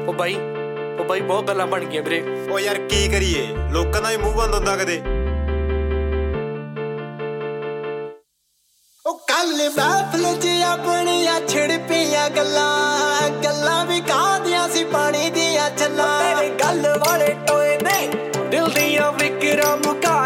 ਉਹ ਬਾਈ ਬਹੁਤ ਗੱਲਾਂ ਬਣ ਗਈਆਂ ਵੀਰੇ। ਉਹ ਯਾਰ ਕੀ ਕਰੀਏ, ਲੋਕਾਂ ਦਾ ਵੀ ਮੂੰਹ ਬੰਦ ਹੁੰਦਾ ਕਦੇ। ਉਹ ਕੱਲ ਮਹਿਫਲ 'ਚ ਆਪਣੀਆਂ ਛਿੜ ਪਈਆਂ ਗੱਲਾਂ, ਗੱਲਾਂ ਵੀ ਕਾਹਦੀਆਂ ਸੀ ਪਾਣੀ ਦੀਆਂ ਛੱਲਾਂ। ਤੇਰੇ ਗੱਲ ਵਾਲੇ ਟੋਏ ਨੇ ਦਿਲ ਦੀਆਂ ਫਿਕਰਾਂ ਮੁਕਾ